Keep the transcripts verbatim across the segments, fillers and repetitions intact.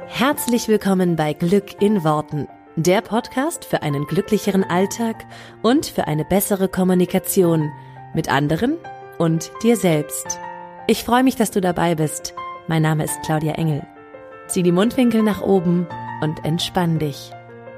Herzlich willkommen bei Glück in Worten, der Podcast für einen glücklicheren Alltag und für eine bessere Kommunikation mit anderen und dir selbst. Ich freue mich, dass du dabei bist. Mein Name ist Claudia Engel. Zieh die Mundwinkel nach oben und entspann dich.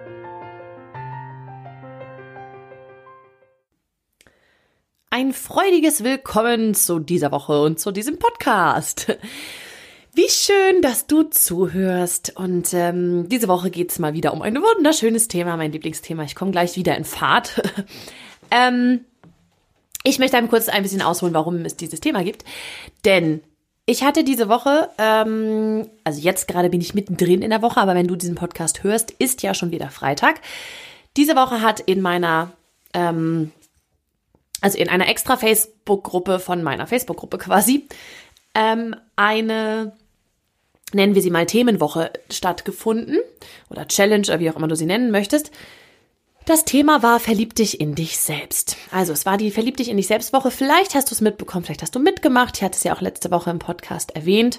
Ein freudiges Willkommen zu dieser Woche und zu diesem Podcast. Wie schön, dass du zuhörst, und ähm, diese Woche geht's mal wieder um ein wunderschönes Thema, mein Lieblingsthema. Ich komme gleich wieder in Fahrt. ähm, ich möchte einem kurz ein bisschen ausholen, warum es dieses Thema gibt, denn ich hatte diese Woche, ähm, also jetzt gerade bin ich mittendrin in der Woche, aber wenn du diesen Podcast hörst, ist ja schon wieder Freitag. Diese Woche hat in meiner, ähm, also in einer extra Facebook-Gruppe von meiner Facebook-Gruppe quasi, ähm, eine, nennen wir sie mal Themenwoche, stattgefunden oder Challenge oder wie auch immer du sie nennen möchtest. Das Thema war Verlieb dich in dich selbst. Also es war die Verlieb dich in dich selbst Woche. Vielleicht hast du es mitbekommen, vielleicht hast du mitgemacht. Ich hatte es ja auch letzte Woche im Podcast erwähnt.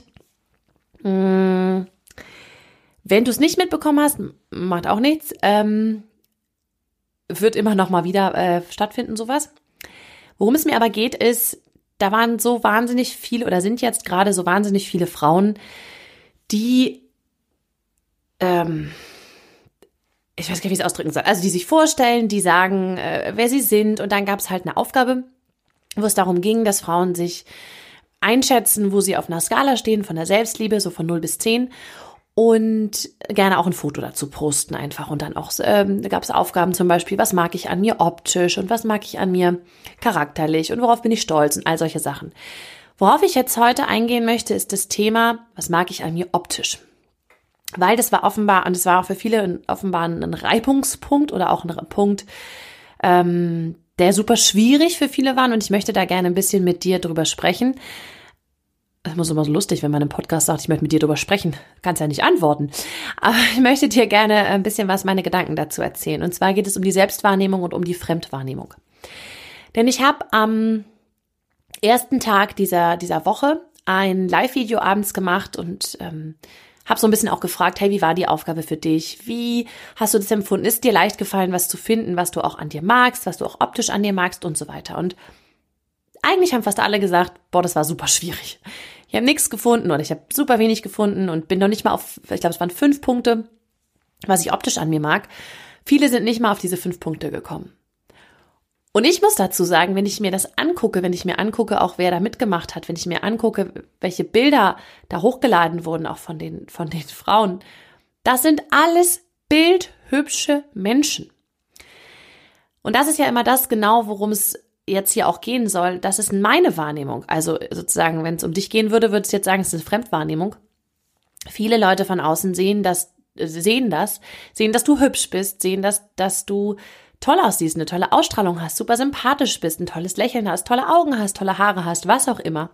Hm. Wenn du es nicht mitbekommen hast, macht auch nichts. Ähm, wird immer noch mal wieder äh, stattfinden, sowas. Worum es mir aber geht, ist, da waren so wahnsinnig viele oder sind jetzt gerade so wahnsinnig viele Frauen, die, ähm, ich weiß gar nicht, wie ich es ausdrücken soll, also die sich vorstellen, die sagen, äh, wer sie sind, und dann gab es halt eine Aufgabe, wo es darum ging, dass Frauen sich einschätzen, wo sie auf einer Skala stehen von der Selbstliebe, so von null bis zehn, und gerne auch ein Foto dazu posten einfach. Und dann auch ähm, gab es Aufgaben zum Beispiel, was mag ich an mir optisch und was mag ich an mir charakterlich und worauf bin ich stolz und all solche Sachen. Worauf ich jetzt heute eingehen möchte, ist das Thema, was mag ich an mir optisch. Weil das war offenbar, und es war auch für viele offenbar ein Reibungspunkt oder auch ein Punkt, ähm, der super schwierig für viele war, und ich möchte da gerne ein bisschen mit dir drüber sprechen. Das ist immer so lustig, wenn man im Podcast sagt, ich möchte mit dir drüber sprechen. Kannst ja nicht antworten. Aber ich möchte dir gerne ein bisschen was, meine Gedanken dazu erzählen. Und zwar geht es um die Selbstwahrnehmung und um die Fremdwahrnehmung. Denn ich habe am ersten Tag dieser, dieser Woche ein Live-Video abends gemacht und ähm, habe so ein bisschen auch gefragt, hey, wie war die Aufgabe für dich? Wie hast du das empfunden? Ist dir leicht gefallen, was zu finden, was du auch an dir magst, was du auch optisch an dir magst und so weiter? Und eigentlich haben fast alle gesagt, boah, das war super schwierig. Ich habe nichts gefunden oder ich habe super wenig gefunden und bin noch nicht mal auf, ich glaube, es waren fünf Punkte, was ich optisch an mir mag. Viele sind nicht mal auf diese fünf Punkte gekommen. Und ich muss dazu sagen, wenn ich mir das angucke, wenn ich mir angucke, auch wer da mitgemacht hat, wenn ich mir angucke, welche Bilder da hochgeladen wurden, auch von den, von den Frauen, das sind alles bildhübsche Menschen. Und das ist ja immer das genau, worum es jetzt hier auch gehen soll. Das ist meine Wahrnehmung. Also sozusagen, wenn es um dich gehen würde, würde ich jetzt sagen, es ist eine Fremdwahrnehmung. Viele Leute von außen sehen das, sehen das, sehen, dass du hübsch bist, sehen, dass, dass du toll aussiehst, eine tolle Ausstrahlung hast, super sympathisch bist, ein tolles Lächeln hast, tolle Augen hast, tolle Haare hast, was auch immer.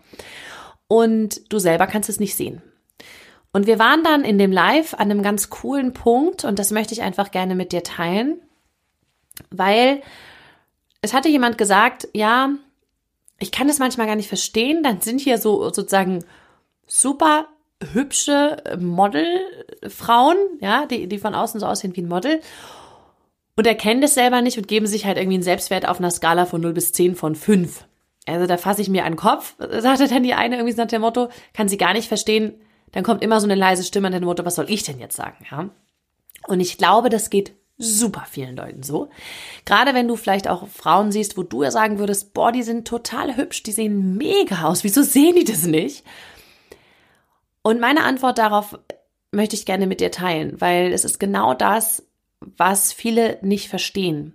Und du selber kannst es nicht sehen. Und wir waren dann in dem Live an einem ganz coolen Punkt, und das möchte ich einfach gerne mit dir teilen, weil es hatte jemand gesagt, ja, ich kann das manchmal gar nicht verstehen, dann sind hier so sozusagen super hübsche Modelfrauen, ja, die, die von außen so aussehen wie ein Model, und erkennen das selber nicht und geben sich halt irgendwie einen Selbstwert auf einer Skala von null bis zehn von fünf. Also da fasse ich mir an den Kopf, sagte dann die eine irgendwie nach dem Motto, kann sie gar nicht verstehen, dann kommt immer so eine leise Stimme an dem Motto, was soll ich denn jetzt sagen, ja? Und ich glaube, das geht super vielen Leuten so. Gerade wenn du vielleicht auch Frauen siehst, wo du ja sagen würdest, boah, die sind total hübsch, die sehen mega aus, wieso sehen die das nicht? Und meine Antwort darauf möchte ich gerne mit dir teilen, weil es ist genau das, was viele nicht verstehen.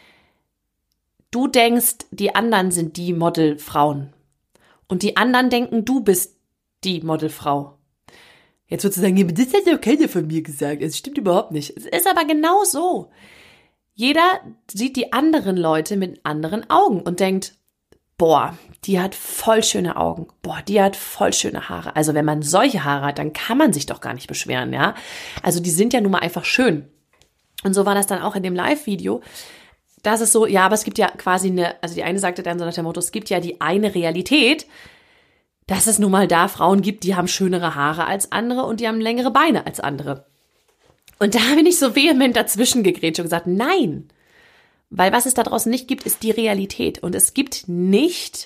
Du denkst, die anderen sind die Modelfrauen, und die anderen denken, du bist die Modelfrau. Jetzt würdest du sagen, das hat ja keiner von mir gesagt. Es stimmt überhaupt nicht. Es ist aber genau so. Jeder sieht die anderen Leute mit anderen Augen und denkt, boah, die hat voll schöne Augen. Boah, die hat voll schöne Haare. Also wenn man solche Haare hat, dann kann man sich doch gar nicht beschweren, ja. Also die sind ja nun mal einfach schön. Und so war das dann auch in dem Live-Video. Das ist so, ja, aber es gibt ja quasi eine, also die eine sagte dann so nach dem Motto, es gibt ja die eine Realität. dass es nun mal da Frauen gibt, die haben schönere Haare als andere und die haben längere Beine als andere. Und da bin ich so vehement dazwischen gegrätscht und gesagt, nein. Weil was es da draußen nicht gibt, ist die Realität. Und es gibt nicht,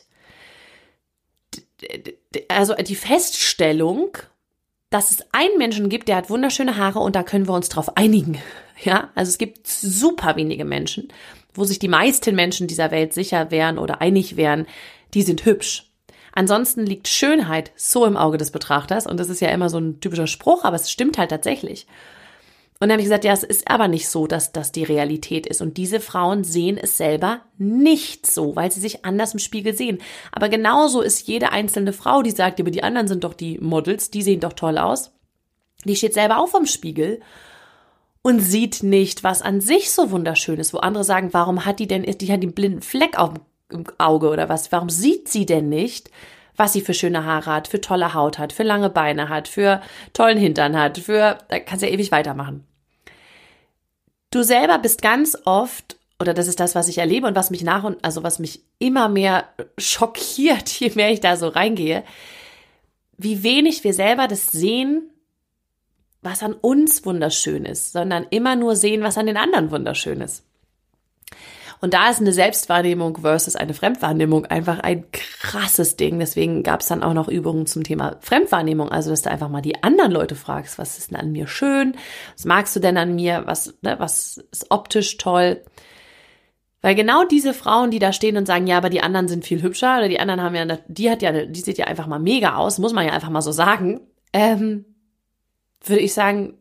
also die Feststellung, dass es einen Menschen gibt, der hat wunderschöne Haare und da können wir uns drauf einigen. Ja, also es gibt super wenige Menschen, wo sich die meisten Menschen dieser Welt sicher wären oder einig wären, die sind hübsch. Ansonsten liegt Schönheit so im Auge des Betrachters und das ist ja immer so ein typischer Spruch, aber es stimmt halt tatsächlich. Und dann habe ich gesagt, ja, es ist aber nicht so, dass das die Realität ist. Und diese Frauen sehen es selber nicht so, weil sie sich anders im Spiegel sehen. Aber genauso ist jede einzelne Frau, die sagt, aber die anderen sind doch die Models, die sehen doch toll aus. Die steht selber auch vorm Spiegel und sieht nicht, was an sich so wunderschön ist. Wo andere sagen, warum hat die denn, die hat den blinden Fleck auf dem Auge oder was? Warum sieht sie denn nicht, was sie für schöne Haare hat, für tolle Haut hat, für lange Beine hat, für tollen Hintern hat, für, da kannst du ja ewig weitermachen. Du selber bist ganz oft, oder das ist das, was ich erlebe und was mich nach und, also was mich immer mehr schockiert, je mehr ich da so reingehe, wie wenig wir selber das sehen, was an uns wunderschön ist, sondern immer nur sehen, was an den anderen wunderschön ist. Und da ist eine Selbstwahrnehmung versus eine Fremdwahrnehmung einfach ein krasses Ding. Deswegen gab es dann auch noch Übungen zum Thema Fremdwahrnehmung. Also, dass du einfach mal die anderen Leute fragst, was ist denn an mir schön? Was magst du denn an mir? Was, ne, was ist optisch toll? Weil genau diese Frauen, die da stehen und sagen, ja, aber die anderen sind viel hübscher oder die anderen haben ja, die hat ja, die sieht ja einfach mal mega aus, muss man ja einfach mal so sagen, ähm, würde ich sagen,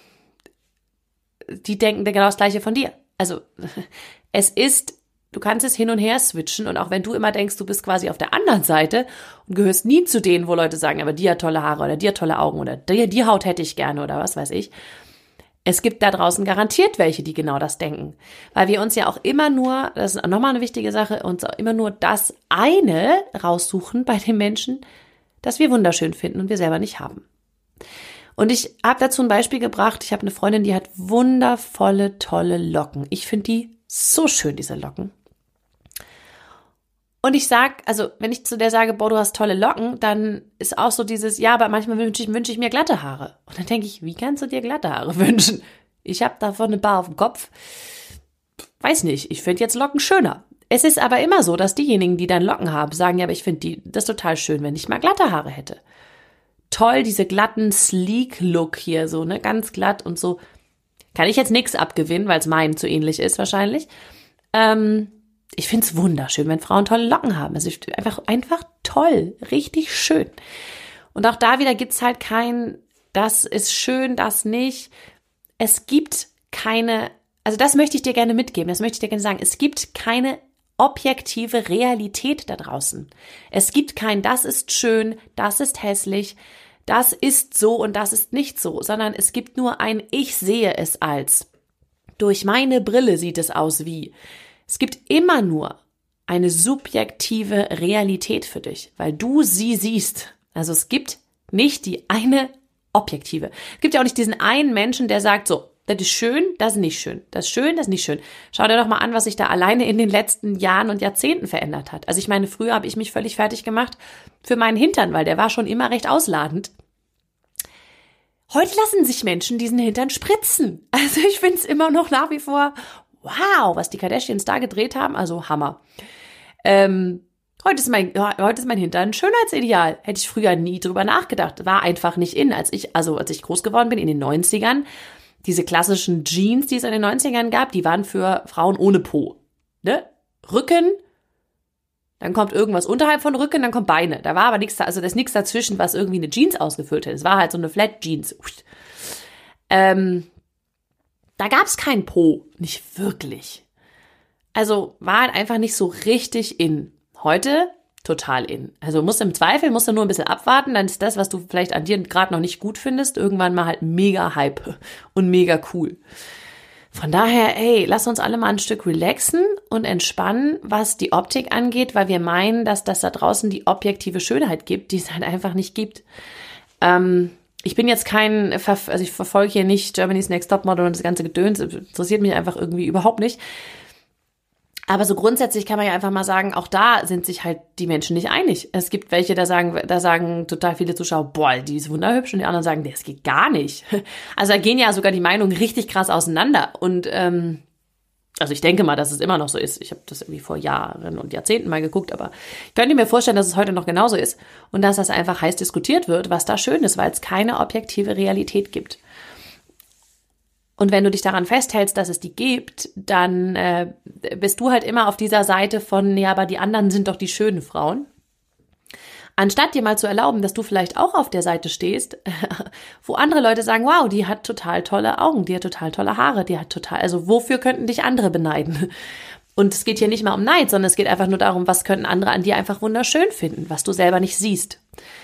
die denken genau das Gleiche von dir. Also, es ist, du kannst es hin und her switchen und auch wenn du immer denkst, du bist quasi auf der anderen Seite und gehörst nie zu denen, wo Leute sagen, aber die hat tolle Haare oder die hat tolle Augen oder die, die Haut hätte ich gerne oder was weiß ich. Es gibt da draußen garantiert welche, die genau das denken. Weil wir uns ja auch immer nur, das ist nochmal eine wichtige Sache, uns auch immer nur das eine raussuchen bei den Menschen, das wir wunderschön finden und wir selber nicht haben. Und ich habe dazu ein Beispiel gebracht. Ich habe eine Freundin, die hat wundervolle, tolle Locken. Ich finde die so schön, diese Locken. Und ich sag, also wenn ich zu der sage, boah, du hast tolle Locken, dann ist auch so dieses, ja, aber manchmal wünsche ich, wünsche ich mir glatte Haare. Und dann denke ich, wie kannst du dir glatte Haare wünschen? Ich habe davon eine Bar auf dem Kopf. Weiß nicht, ich finde jetzt Locken schöner. Es ist aber immer so, dass diejenigen, die dann Locken haben, sagen, ja, aber ich finde die das total schön, wenn ich mal glatte Haare hätte. Toll, diese glatten Sleek-Look hier, so, ne, ganz glatt und so. Kann ich jetzt nichts abgewinnen, weil es meinem zu ähnlich ist wahrscheinlich. Ähm, ich finde es wunderschön, wenn Frauen tolle Locken haben. Also einfach, einfach toll, richtig schön. Und auch da wieder gibt's halt kein, das ist schön, das nicht. Es gibt keine, also das möchte ich dir gerne mitgeben, das möchte ich dir gerne sagen. Es gibt keine objektive Realität da draußen. Es gibt kein, das ist schön, das ist hässlich, das ist so und das ist nicht so, sondern es gibt nur ein, ich sehe es als. Durch meine Brille sieht es aus wie. Es gibt immer nur eine subjektive Realität für dich, weil du sie siehst. Also es gibt nicht die eine objektive. Es gibt ja auch nicht diesen einen Menschen, der sagt so, das ist schön, das ist nicht schön. Das ist schön, das ist nicht schön. Schau dir doch mal an, was sich da alleine in den letzten Jahren und Jahrzehnten verändert hat. Also ich meine, früher habe ich mich völlig fertig gemacht für meinen Hintern, weil der war schon immer recht ausladend. Heute lassen sich Menschen diesen Hintern spritzen. Also ich finde es immer noch nach wie vor, wow, was die Kardashians da gedreht haben, also Hammer. Ähm, heute ist mein, heute ist mein Hintern ein Schönheitsideal. Hätte ich früher nie drüber nachgedacht. War einfach nicht in. Als ich, also als ich groß geworden bin in den neunzigern, diese klassischen Jeans, die es in den neunzigern gab, die waren für Frauen ohne Po. Ne? Rücken, dann kommt irgendwas unterhalb von Rücken, dann kommt Beine. Da war aber nichts, also da ist nichts dazwischen, was irgendwie eine Jeans ausgefüllt hat. Es war halt so eine Flat Jeans. Ähm, da gab es kein Po, nicht wirklich. Also war halt einfach nicht so richtig in. Heute total in. Also musst im Zweifel, musst du nur ein bisschen abwarten, dann ist das, was du vielleicht an dir gerade noch nicht gut findest, irgendwann mal halt mega Hype und mega cool. Von daher, ey, lass uns alle mal ein Stück relaxen und entspannen, was die Optik angeht, weil wir meinen, dass das da draußen die objektive Schönheit gibt, die es halt einfach nicht gibt. Ähm, ich bin jetzt kein, also ich verfolge hier nicht Germany's Next Topmodel und das ganze Gedöns, interessiert mich einfach irgendwie überhaupt nicht. Aber so grundsätzlich kann man ja einfach mal sagen, auch da sind sich halt die Menschen nicht einig. Es gibt welche, da sagen, da sagen total viele Zuschauer, boah, die ist wunderhübsch, und die anderen sagen, nee, das geht gar nicht. Also da gehen ja sogar die Meinungen richtig krass auseinander. Und ähm, also ich denke mal, dass es immer noch so ist. Ich habe das irgendwie vor Jahren und Jahrzehnten mal geguckt, aber ich könnte mir vorstellen, dass es heute noch genauso ist und dass das einfach heiß diskutiert wird, was da schön ist, weil es keine objektive Realität gibt. Und wenn du dich daran festhältst, dass es die gibt, dann äh, bist du halt immer auf dieser Seite von, ja, aber die anderen sind doch die schönen Frauen. Anstatt dir mal zu erlauben, dass du vielleicht auch auf der Seite stehst, wo andere Leute sagen, wow, die hat total tolle Augen, die hat total tolle Haare, die hat total, also wofür könnten dich andere beneiden? Und es geht hier nicht mal um Neid, sondern es geht einfach nur darum, was könnten andere an dir einfach wunderschön finden, was du selber nicht siehst.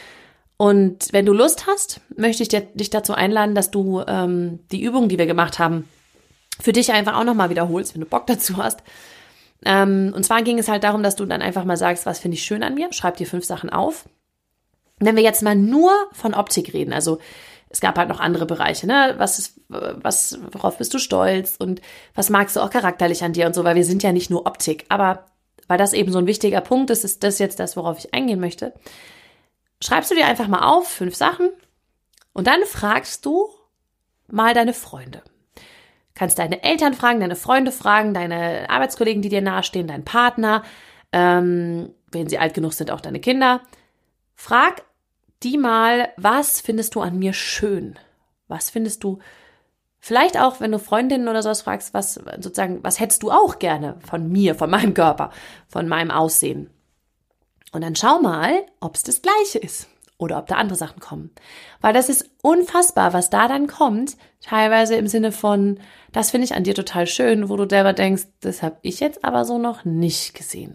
Und wenn du Lust hast, möchte ich dir, dich dazu einladen, dass du ähm, die Übungen, die wir gemacht haben, für dich einfach auch nochmal wiederholst, wenn du Bock dazu hast. Ähm, und zwar ging es halt darum, dass du dann einfach mal sagst, was finde ich schön an mir, schreib dir fünf Sachen auf. Und wenn wir jetzt mal nur von Optik reden, also es gab halt noch andere Bereiche, ne? Was ist, was, worauf bist du stolz und was magst du auch charakterlich an dir und so, weil wir sind ja nicht nur Optik. Aber weil das eben so ein wichtiger Punkt ist, ist das jetzt das, worauf ich eingehen möchte. Schreibst du dir einfach mal auf, fünf Sachen, und dann fragst du mal deine Freunde. Kannst deine Eltern fragen, deine Freunde fragen, deine Arbeitskollegen, die dir nahestehen, deinen Partner, ähm, wenn sie alt genug sind, auch deine Kinder. Frag die mal, was findest du an mir schön? Was findest du, vielleicht auch, wenn du Freundinnen oder sowas fragst, was sozusagen, was hättest du auch gerne von mir, von meinem Körper, von meinem Aussehen? Und dann schau mal, ob es das Gleiche ist oder ob da andere Sachen kommen. Weil das ist unfassbar, was da dann kommt, teilweise im Sinne von, das finde ich an dir total schön, wo du selber denkst, das habe ich jetzt aber so noch nicht gesehen.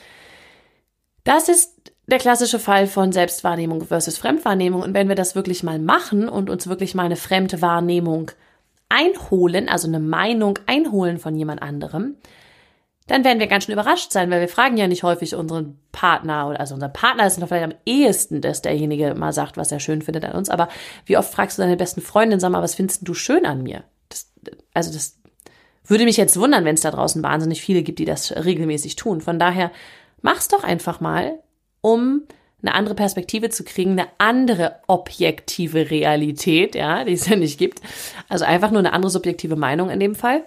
Das ist der klassische Fall von Selbstwahrnehmung versus Fremdwahrnehmung. Und wenn wir das wirklich mal machen und uns wirklich mal eine Fremdwahrnehmung einholen, also eine Meinung einholen von jemand anderem, dann werden wir ganz schön überrascht sein, weil wir fragen ja nicht häufig unseren Partner, oder also unser Partner ist noch vielleicht am ehesten, dass derjenige mal sagt, was er schön findet an uns, aber wie oft fragst du deine besten Freundin, sag mal, was findest du schön an mir? Das, also das würde mich jetzt wundern, wenn es da draußen wahnsinnig viele gibt, die das regelmäßig tun. Von daher, mach's doch einfach mal, um eine andere Perspektive zu kriegen, eine andere objektive Realität, ja, die es ja nicht gibt. Also einfach nur eine andere subjektive Meinung in dem Fall,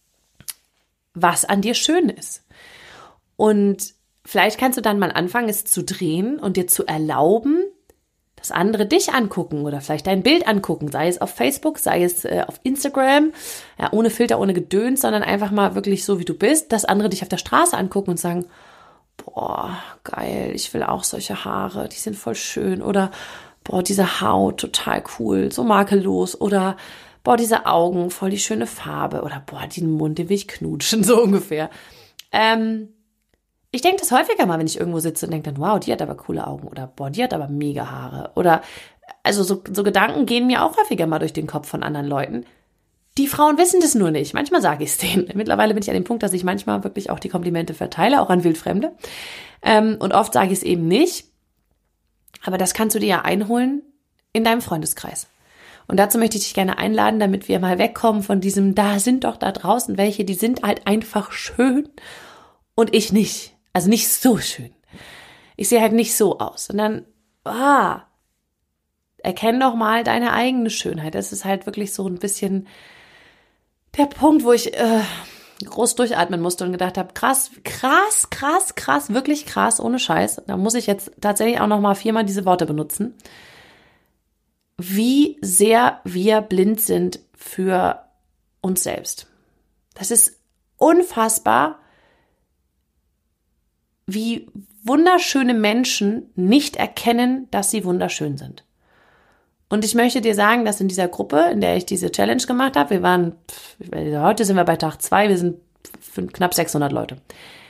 was an dir schön ist. Und vielleicht kannst du dann mal anfangen, es zu drehen und dir zu erlauben, dass andere dich angucken oder vielleicht dein Bild angucken, sei es auf Facebook, sei es äh, auf Instagram, ja, ohne Filter, ohne Gedöns, sondern einfach mal wirklich so, wie du bist, dass andere dich auf der Straße angucken und sagen, boah, geil, ich will auch solche Haare, die sind voll schön, oder boah, diese Haut, total cool, so makellos, oder boah, diese Augen, voll die schöne Farbe, oder boah, den Mund, den will ich knutschen, so ungefähr. Ähm, ich denke das häufiger mal, wenn ich irgendwo sitze und denke dann, wow, die hat aber coole Augen, oder boah, die hat aber mega Haare, oder, also so, so Gedanken gehen mir auch häufiger mal durch den Kopf von anderen Leuten. Die Frauen wissen das nur nicht. Manchmal sage ich es denen. Mittlerweile bin ich an dem Punkt, dass ich manchmal wirklich auch die Komplimente verteile, auch an Wildfremde. Ähm, und oft sage ich es eben nicht. Aber das kannst du dir ja einholen in deinem Freundeskreis. Und dazu möchte ich dich gerne einladen, damit wir mal wegkommen von diesem, da sind doch da draußen welche, die sind halt einfach schön und ich nicht. Also nicht so schön. Ich sehe halt nicht so aus. Sondern, ah, erkenn doch mal deine eigene Schönheit. Das ist halt wirklich so ein bisschen der Punkt, wo ich äh, groß durchatmen musste und gedacht habe, krass, krass, krass, krass, wirklich krass, ohne Scheiß. Da muss ich jetzt tatsächlich auch noch mal viermal diese Worte benutzen. Wie sehr wir blind sind für uns selbst. Das ist unfassbar, wie wunderschöne Menschen nicht erkennen, dass sie wunderschön sind. Und ich möchte dir sagen, dass in dieser Gruppe, in der ich diese Challenge gemacht habe, wir waren, heute sind wir bei Tag zwei, wir sind knapp sechshundert Leute.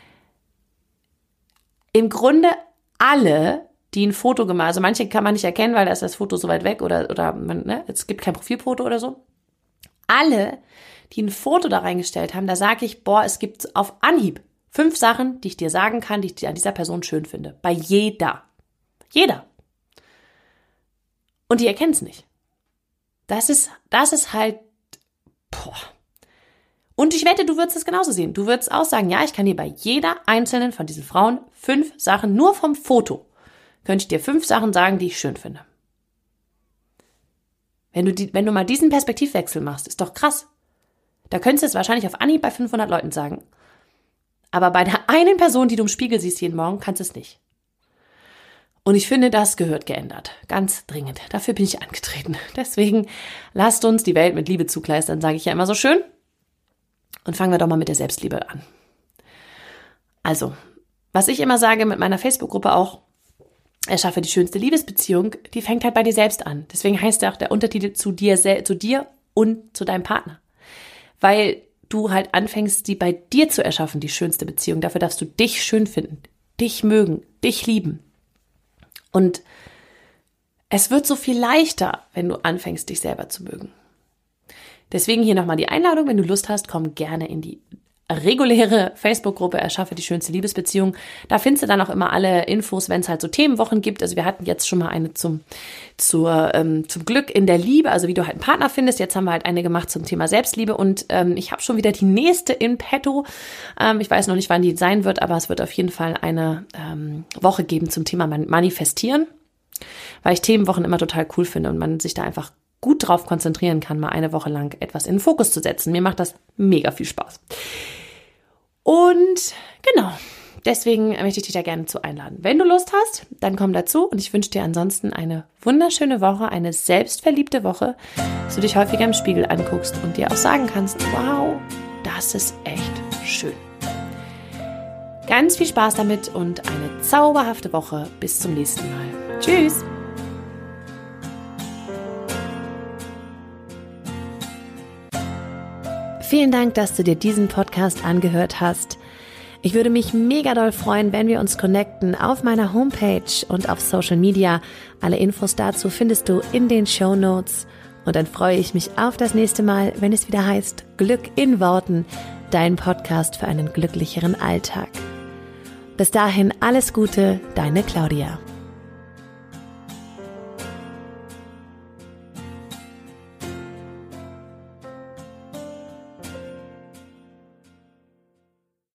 Im Grunde alle, die ein Foto gemacht, also manche kann man nicht erkennen, weil da ist das Foto so weit weg oder, oder man, ne, es gibt kein Profilfoto oder so. Alle, die ein Foto da reingestellt haben, da sage ich, boah, es gibt auf Anhieb fünf Sachen, die ich dir sagen kann, die ich an dieser Person schön finde. Bei jeder. Jeder. Und die erkennen es nicht. Das ist, das ist halt, boah. Und ich wette, du würdest es genauso sehen. Du würdest auch sagen, ja, ich kann dir bei jeder einzelnen von diesen Frauen fünf Sachen, nur vom Foto, könnte ich dir fünf Sachen sagen, die ich schön finde. Wenn du, die, wenn du mal diesen Perspektivwechsel machst, ist doch krass. Da könntest du es wahrscheinlich auf Anhieb bei fünfhundert Leuten sagen. Aber bei der einen Person, die du im Spiegel siehst jeden Morgen, kannst du es nicht. Und ich finde, das gehört geändert. Ganz dringend. Dafür bin ich angetreten. Deswegen lasst uns die Welt mit Liebe zukleistern, sage ich ja immer so schön. Und fangen wir doch mal mit der Selbstliebe an. Also, was ich immer sage mit meiner Facebook-Gruppe auch, erschaffe die schönste Liebesbeziehung, die fängt halt bei dir selbst an. Deswegen heißt ja auch der Untertitel zu dir, zu dir und zu deinem Partner. Weil du halt anfängst, die bei dir zu erschaffen, die schönste Beziehung. Dafür darfst du dich schön finden, dich mögen, dich lieben. Und es wird so viel leichter, wenn du anfängst, dich selber zu mögen. Deswegen hier nochmal die Einladung, wenn du Lust hast, komm gerne in die reguläre Facebook-Gruppe Erschaffe die schönste Liebesbeziehung. Da findest du dann auch immer alle Infos, wenn es halt so Themenwochen gibt. Also wir hatten jetzt schon mal eine zum, zur, ähm, zum Glück in der Liebe, also wie du halt einen Partner findest. Jetzt haben wir halt eine gemacht zum Thema Selbstliebe und ähm, ich habe schon wieder die nächste in petto. Ähm, ich weiß noch nicht, wann die sein wird, aber es wird auf jeden Fall eine ähm, Woche geben zum Thema Manifestieren, weil ich Themenwochen immer total cool finde und man sich da einfach gut drauf konzentrieren kann, mal eine Woche lang etwas in den Fokus zu setzen. Mir macht das mega viel Spaß. Und genau, deswegen möchte ich dich da gerne zu einladen. Wenn du Lust hast, dann komm dazu und ich wünsche dir ansonsten eine wunderschöne Woche, eine selbstverliebte Woche, dass du dich häufiger im Spiegel anguckst und dir auch sagen kannst, wow, das ist echt schön. Ganz viel Spaß damit und eine zauberhafte Woche. Bis zum nächsten Mal. Tschüss! Vielen Dank, dass du dir diesen Podcast angehört hast. Ich würde mich mega doll freuen, wenn wir uns connecten auf meiner Homepage und auf Social Media. Alle Infos dazu findest du in den Shownotes. Und dann freue ich mich auf das nächste Mal, wenn es wieder heißt Glück in Worten, dein Podcast für einen glücklicheren Alltag. Bis dahin alles Gute, deine Claudia.